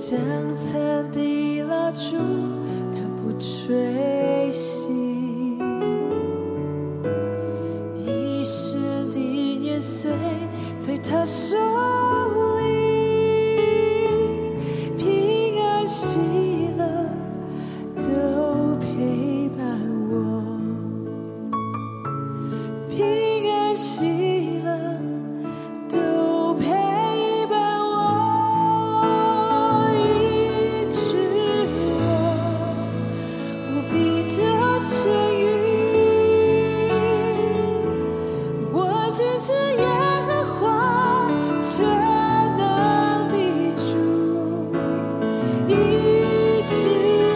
将残的蜡烛，它不吹熄，一生的年岁在他手里，平安喜乐都陪伴我，平安喜乐都陪伴我，医治我无比的痊愈，我君之耶和华全能的主，医治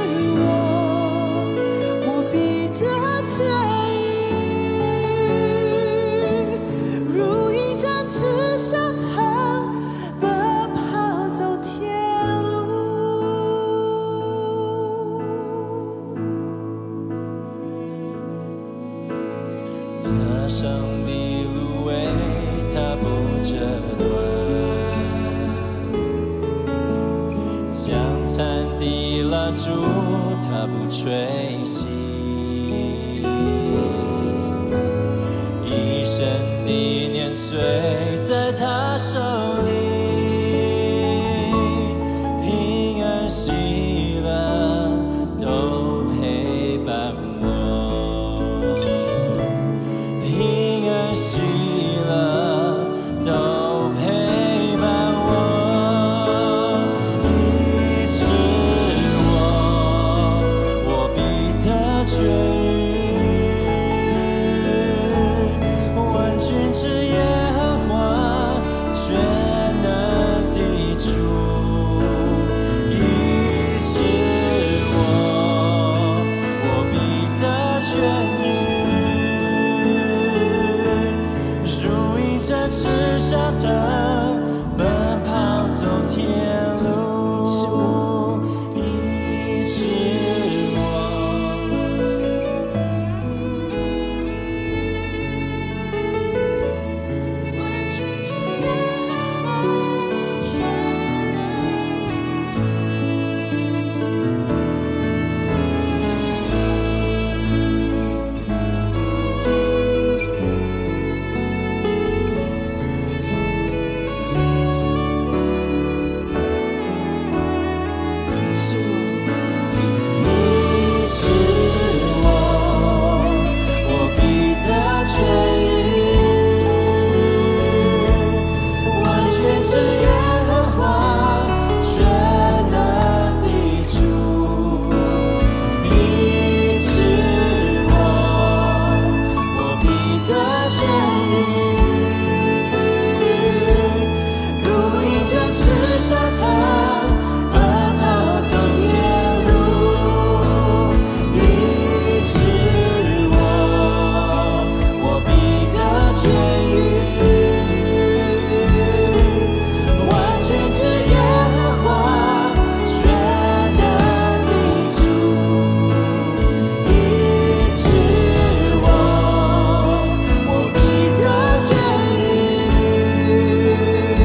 我无比的痊愈，如鹰展翅上腾，奔跑走天路。 压伤的芦苇，它不折断；将残的蜡烛，它不吹熄。一生的年岁在他手里，平安喜乐都陪伴我，平安喜乐都陪伴我，医治我必得痊愈，万军之耶和华全能的主，医治我必得痊愈，如鹰展翅上腾，奔跑走天路，医治万军之耶和华全能的主，医治我必得痊愈，万军之耶和华全能的主，医治我必得痊愈，如鹰展翅上腾，奔跑走天路，医治我必得痊愈，万军之耶和华全能的主，医治我必得痊愈，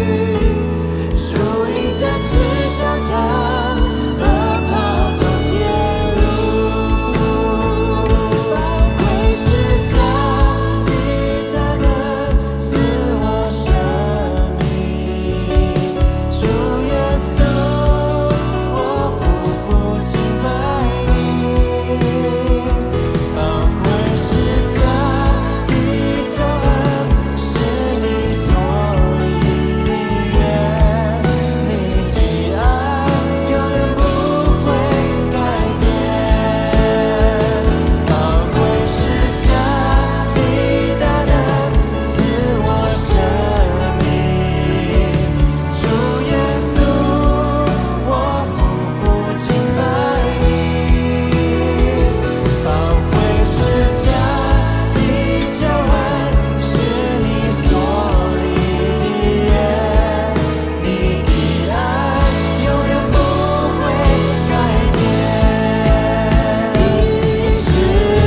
如鹰展翅上腾，奔跑走天路，宝贵是家的大能赐我生命，主耶稣，我夫妇敬拜你，宝贵是家的救恩，是你所立的约，你的爱永远不会改变，宝贵是家的大能赐我生命，主耶稣，我夫妇敬拜你，宝贵是家的救恩，是你所立的约，你的爱永远不会改变，医治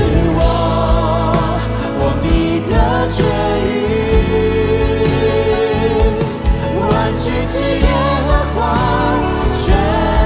我必得痊愈，万军之耶和华全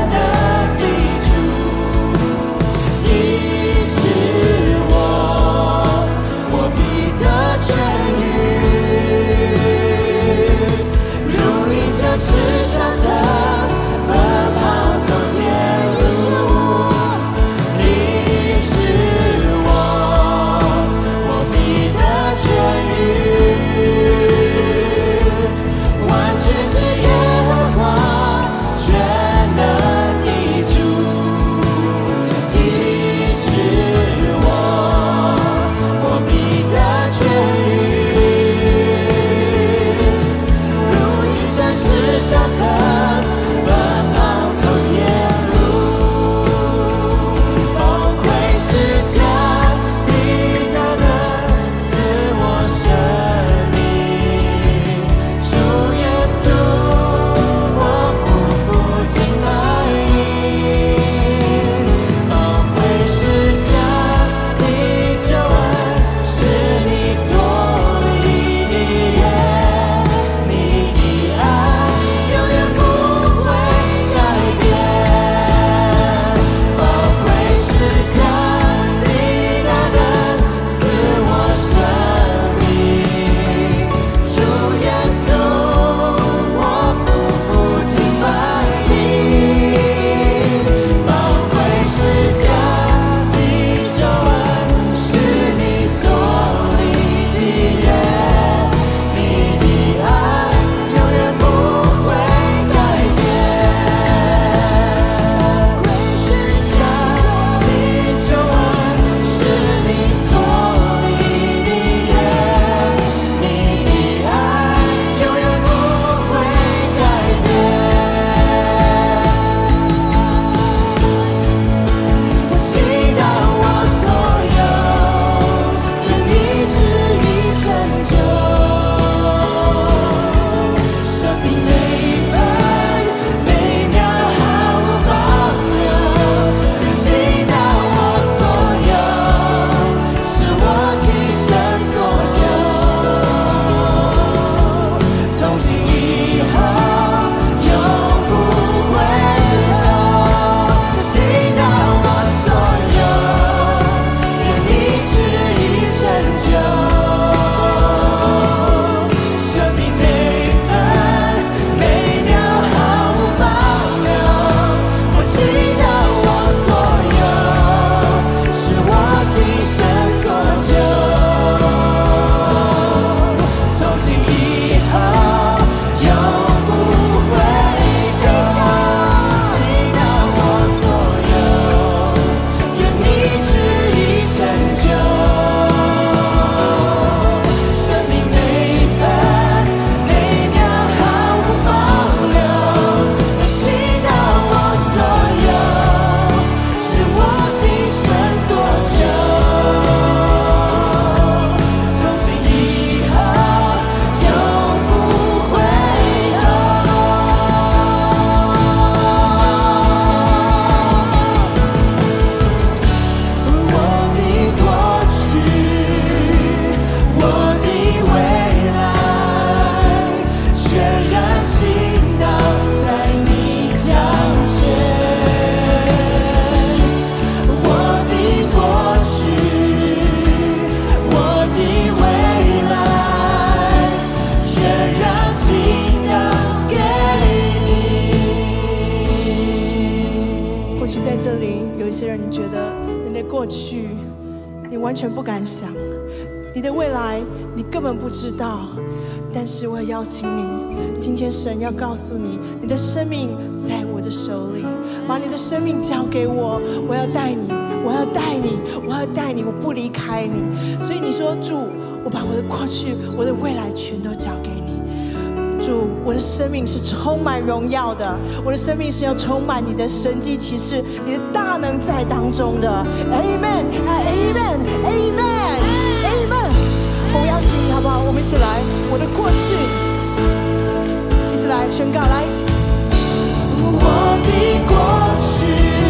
过去你完全不敢想，你的未来你根本不知道，但是我要邀请你，今天神要告诉你，你的生命在我的手里，把你的生命交给我，我要带你，我要带你，我要带你，我不离开你。所以你说主，我把我的过去我的未来全都交给你。主，我的生命是充满荣耀的，我的生命是要充满你的神迹奇事，你的大能在当中的。 Amen Amen Amen Amen。 我们邀请你好不好，我们一起来，我的过去一起来宣告，来， 我的过去，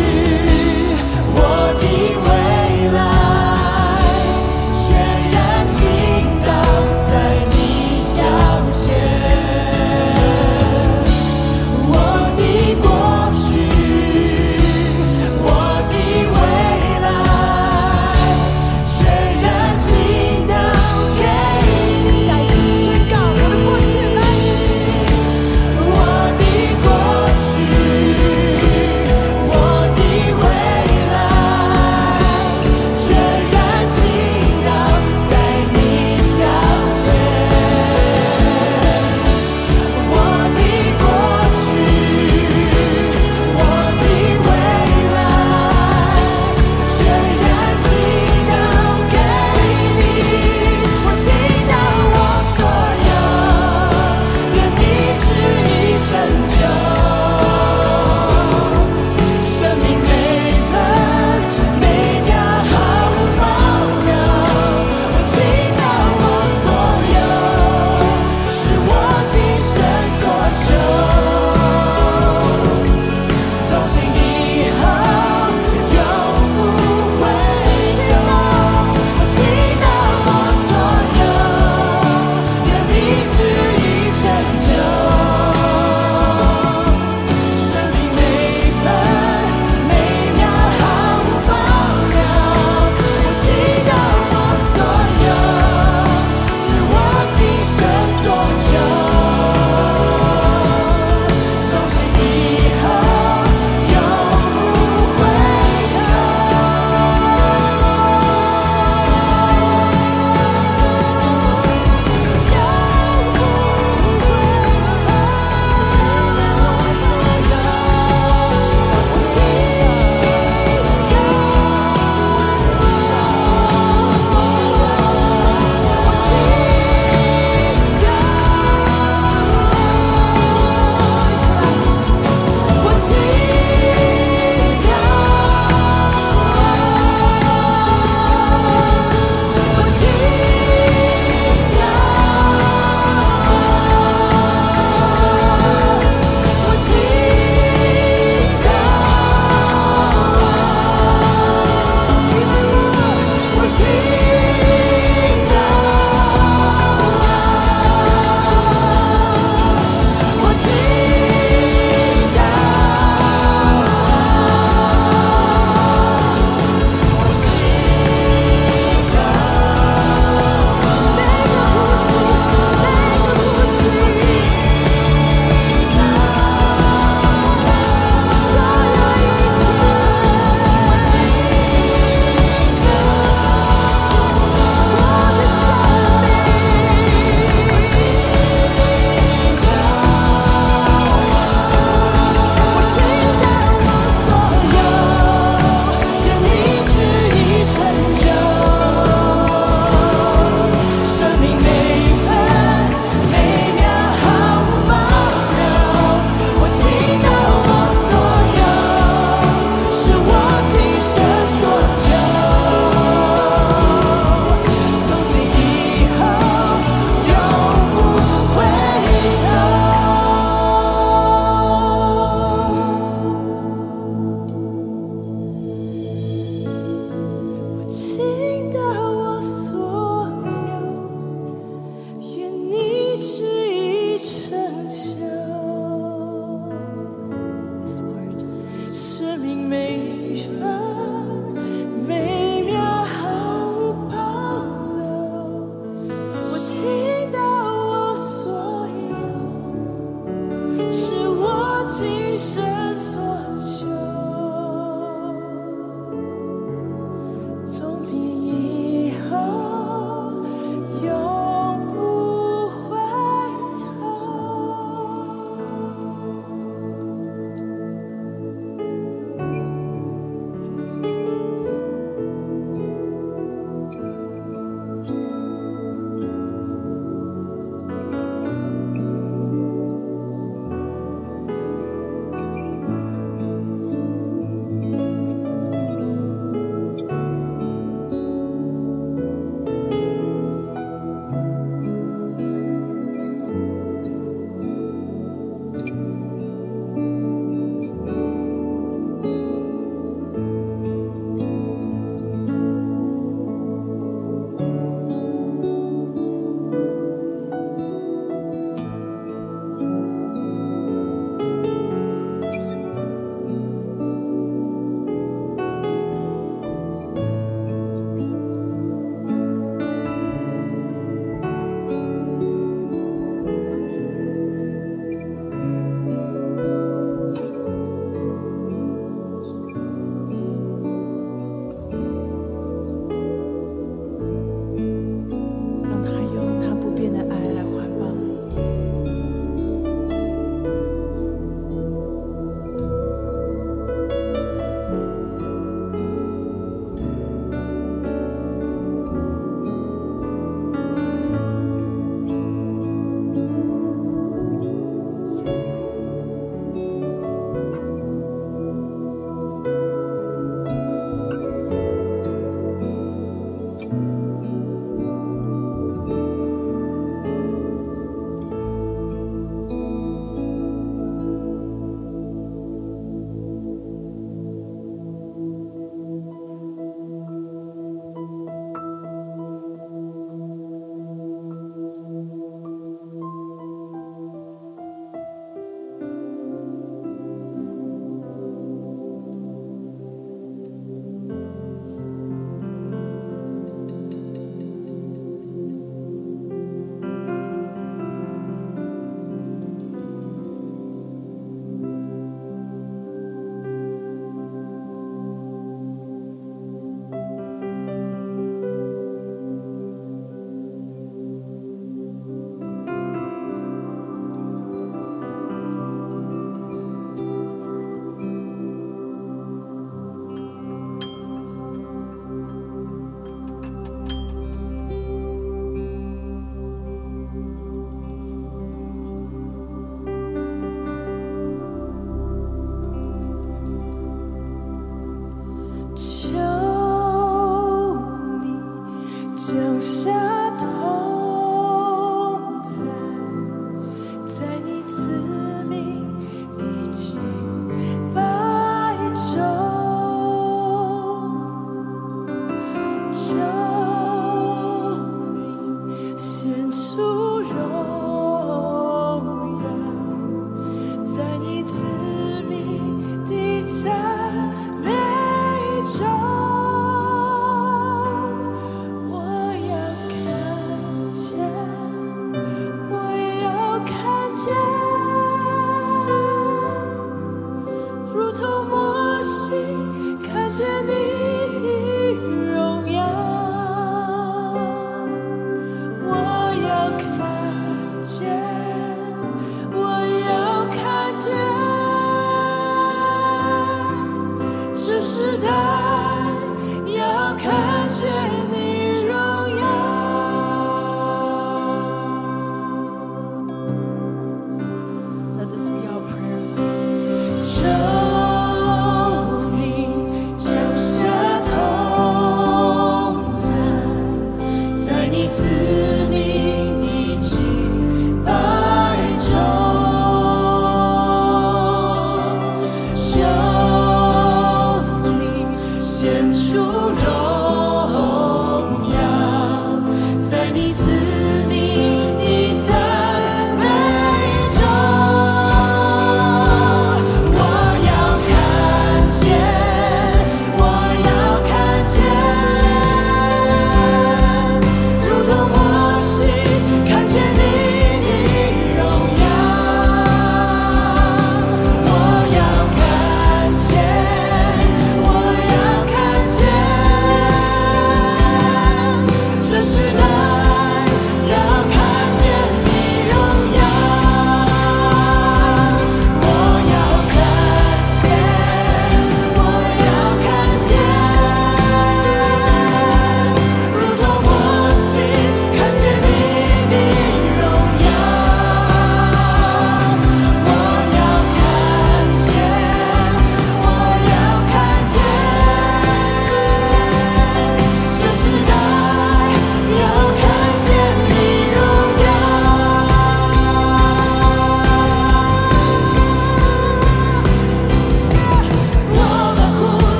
我的未来，全然倾倒在你脚前。我的过去，我的未来，全然倾倒给你。 再次宣告我的过去，来， 我的过去，我的未来，全然倾倒在你脚前。我的过去，我的未来，全然倾倒给你。我倾倒我所有，愿你旨意成就。生命每分每秒毫无保留，我倾倒我所有，是我今生所求。从今以后永不回头，我倾倒我所有，愿你旨意成就。生命每分每秒毫无保留，我倾倒我所有，是我今生所求。从今以后永不回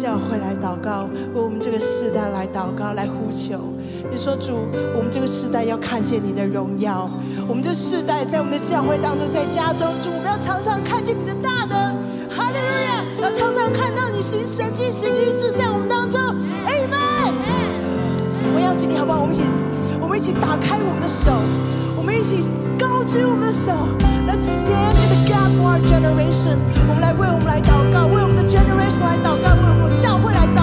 教会来祷告，为我们这个世代来祷告，来呼求。你说主，我们这个世代要看见你的荣耀，我们这世代在我们的教会当中，在家中，主，我们要常常看见你的大能，哈利路亚！要常常看到你行神迹、行医治在我们当中 ，Amen。我邀请你，好不好？我们一起打开我们的手，我们一起高举我们的手。Let's stand in the gap for our generation。我们来为我们来祷告，为我们的 generation 来祷告，为我们的教会来祷告。